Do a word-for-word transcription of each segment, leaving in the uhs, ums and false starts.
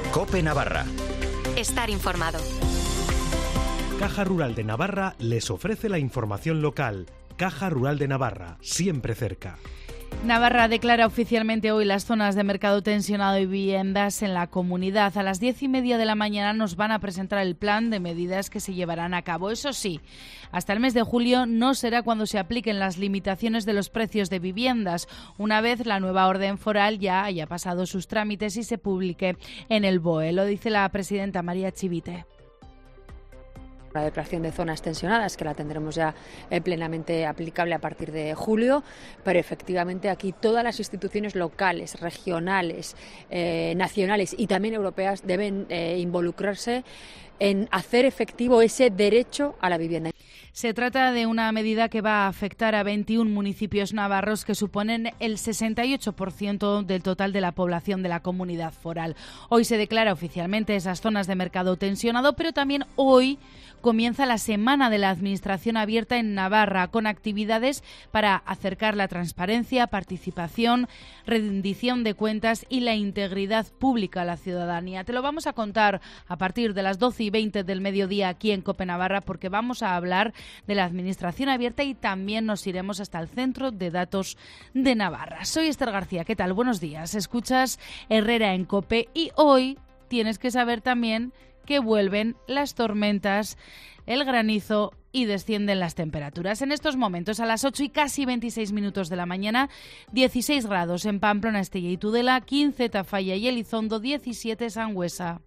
COPE Navarra. Estar informado. Caja Rural de Navarra les ofrece la información local. Caja Rural de Navarra, siempre cerca. Navarra declara oficialmente hoy las zonas de mercado tensionado y viviendas en la comunidad. A las diez y media de la mañana nos van a presentar el plan de medidas que se llevarán a cabo. Eso sí, hasta el mes de julio no será cuando se apliquen las limitaciones de los precios de viviendas, una vez la nueva orden foral ya haya pasado sus trámites y se publique en el B O E. Lo dice la presidenta María Chivite. La declaración de zonas tensionadas, que la tendremos ya eh, plenamente aplicable a partir de julio, pero efectivamente aquí todas las instituciones locales, regionales, eh, nacionales y también europeas deben eh, involucrarse en hacer efectivo ese derecho a la vivienda. Se trata de una medida que va a afectar a veintiún municipios navarros que suponen el sesenta y ocho por ciento del total de la población de la comunidad foral. Hoy se declara oficialmente esas zonas de mercado tensionado, pero también hoy comienza la Semana de la Administración Abierta en Navarra, con actividades para acercar la transparencia, participación, rendición de cuentas y la integridad pública a la ciudadanía. Te lo vamos a contar a partir de las doce y veinte del mediodía aquí en COPE Navarra, porque vamos a hablar de la Administración Abierta y también nos iremos hasta el Centro de Datos de Navarra. Soy Esther García, ¿qué tal? Buenos días. Escuchas Herrera en COPE y hoy tienes que saber también que vuelven las tormentas, el granizo y descienden las temperaturas. En estos momentos, a las ocho y casi veintiséis minutos de la mañana, dieciséis grados en Pamplona, Estella y Tudela, quince Tafalla y Elizondo, diecisiete Sangüesa.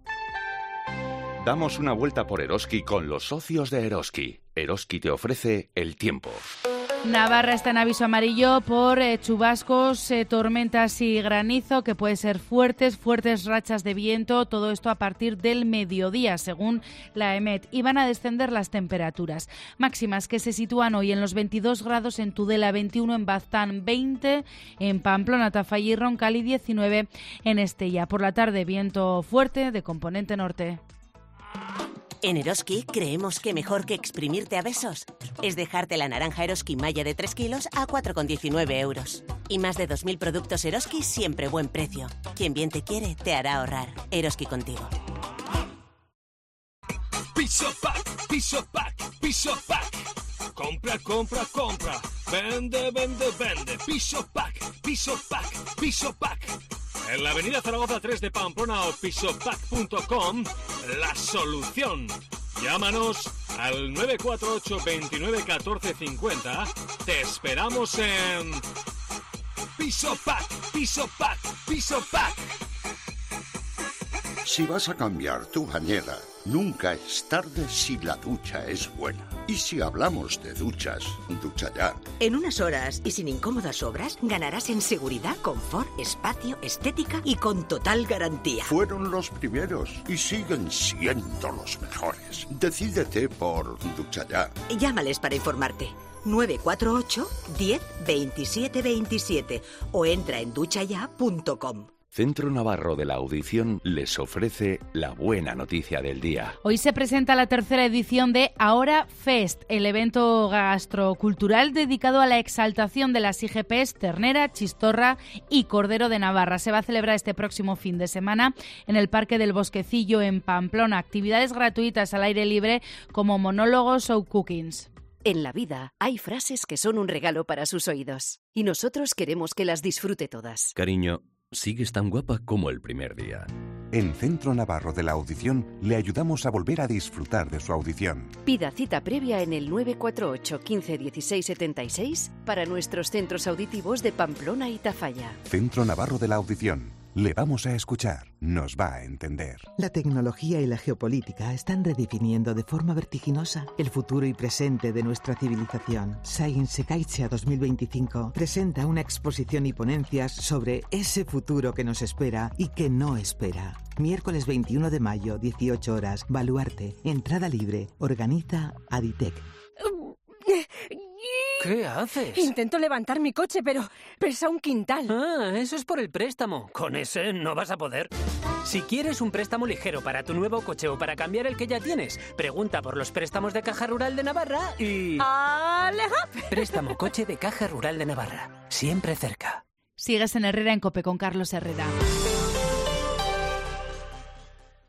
Damos una vuelta por Eroski con los socios de Eroski. Eroski te ofrece el tiempo. Navarra está en aviso amarillo por eh, chubascos, eh, tormentas y granizo, que pueden ser fuertes, fuertes rachas de viento, todo esto a partir del mediodía, según la EMET, y van a descender las temperaturas máximas, que se sitúan hoy en los veintidós grados en Tudela, veintiuno en Baztán, veinte en Pamplona, Tafalla y Roncal y diecinueve en Estella. Por la tarde, viento fuerte de componente norte. En Eroski creemos que mejor que exprimirte a besos es dejarte la naranja Eroski Maya de tres kilos a cuatro con diecinueve euros. Y más de dos mil productos Eroski siempre buen precio. Quien bien te quiere te hará ahorrar. Eroski contigo. Piso Pack, Piso Pack, Piso Pack. Compra, compra, compra. Vende, vende, vende. Piso Pack, Piso Pack, Piso Pack. En la avenida Zaragoza tres de Pamplona o pisopack punto com, la solución. Llámanos al nueve cuatro ocho, veintinueve, catorce, cincuenta. Te esperamos en Pisopack, Pisopack, Pisopack. Si vas a cambiar tu bañera, nunca es tarde si la ducha es buena. Y si hablamos de duchas, ducha ya. En unas horas y sin incómodas obras, ganarás en seguridad, confort, espacio, estética y con total garantía. Fueron los primeros y siguen siendo los mejores. Decídete por ducha ya. Llámales para informarte. nueve cuatro ocho, diez, veintisiete, veintisiete o entra en ducha ya punto com. Centro Navarro de la Audición les ofrece la buena noticia del día. Hoy se presenta la tercera edición de Ahora Fest, el evento gastrocultural dedicado a la exaltación de las I G Ps ternera, chistorra y cordero de Navarra. Se va a celebrar este próximo fin de semana en el Parque del Bosquecillo en Pamplona. Actividades gratuitas al aire libre como monólogos o cookings. En la vida hay frases que son un regalo para sus oídos y nosotros queremos que las disfrute todas. Cariño, sigues tan guapa como el primer día. En Centro Navarro de la Audición le ayudamos a volver a disfrutar de su audición. Pida cita previa en el nueve cuatro ocho, quince, dieciséis, setenta y seis para nuestros centros auditivos de Pamplona y Tafalla. Centro Navarro de la Audición. Le vamos a escuchar, nos va a entender. La tecnología y la geopolítica están redefiniendo de forma vertiginosa el futuro y presente de nuestra civilización. Science Caixa dos mil veinticinco presenta una exposición y ponencias sobre ese futuro que nos espera y que no espera. Miércoles veintiuno de mayo, dieciocho horas, Baluarte, entrada libre, organiza Aditec. ¿Qué haces? Intento levantar mi coche, pero pesa un quintal. Ah, eso es por el préstamo. Con ese no vas a poder. Si quieres un préstamo ligero para tu nuevo coche o para cambiar el que ya tienes, pregunta por los préstamos de Caja Rural de Navarra y... ¡Aleja! Préstamo coche de Caja Rural de Navarra. Siempre cerca. Sigues en Herrera en COPE con Carlos Herrera.